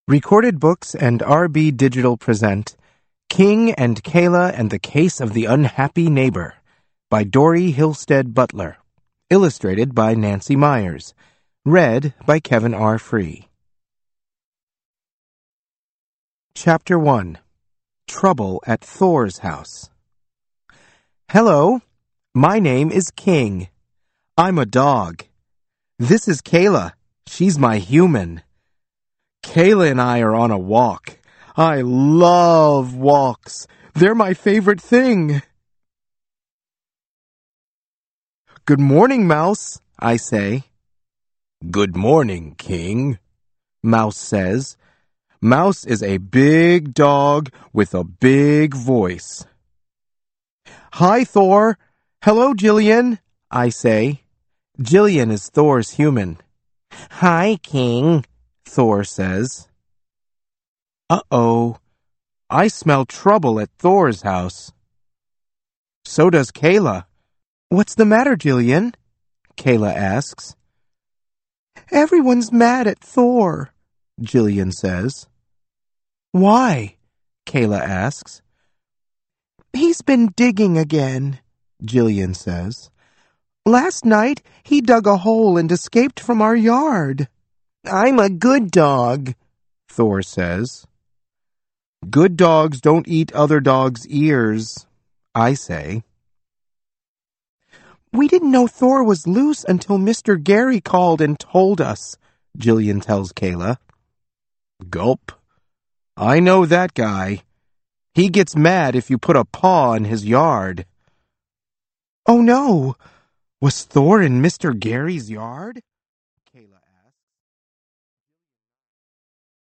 Recorded Books and RB Digital present King and Kayla and the Case of the Unhappy Neighbor by Dory Hillstead Butler. Illustrated by Nancy Myers. Read by Kevin R. Free. Chapter 1. Trouble at Thor's House. Hello, my name is King. I'm a dog. This is Kayla. She's my human. Kayla and I are on a walk. I love walks. They're my favorite thing. Good morning, Mouse, I say. Good morning, King, Mouse says. Mouse is a big dog with a big voice. Hi, Thor. Hello, Jillian, I say. Jillian is Thor's human. Hi, King, Thor says. Uh-oh, I smell trouble at Thor's house. So does Kayla. What's the matter, Jillian? Kayla asks. Everyone's mad at Thor, Jillian says. Why? Kayla asks. He's been digging again, Jillian says. Last night he dug a hole and escaped from our yard. I'm a good dog, Thor says. Good dogs don't eat other dogs' ears, I say. We didn't know Thor was loose until Mr. Gary called and told us, Jillian tells Kayla. Gulp. I know that guy. He gets mad if you put a paw in his yard. Oh no! Was Thor in Mr. Gary's yard?